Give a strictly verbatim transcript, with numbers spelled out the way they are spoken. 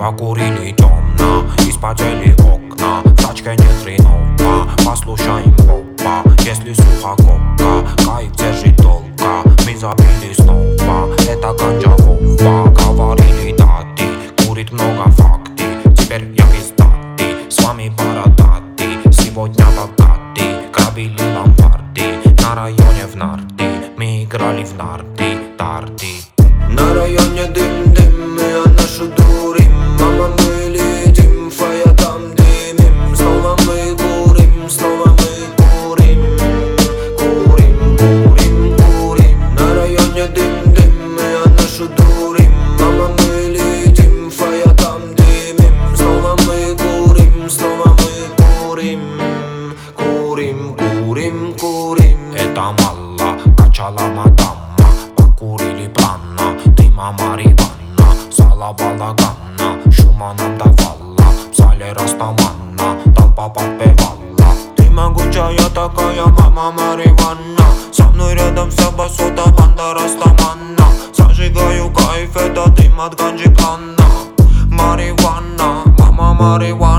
Покурили темно, испотели окна. В тачке нет хреново, послушаем попа. Если сухо кока, кайф держит долго. Мы забили снова, это ганджа вова. Говорили даты, курит много факты. Теперь я пиздатый, с вами бородатый. Сегодня богатый, грабили ломбарды. На районе в нарты, мы играли в нарты, тарты. На районе дым-дым, мы о нашу дурим. Мама, мы летим, фая там дымим. Снова мы курим, снова мы курим. Курим, курим, курим. На районе дым-дым, мы о нашу дурим. Мама, мы летим, фая там дымим. Снова мы курим, снова мы курим. Курим, курим, курим. Это мало, качала мадама. Покурили плана, дыма марихуана. Зала балагана, шума нам давала. В зале растамана, толпа подпевала. Ты могучая такая, мама марихуана. Со мной рядом вся басота, банда растамана. Зажигаю кайф, это дым от ганджи плана. Марихуана, мама марихуана.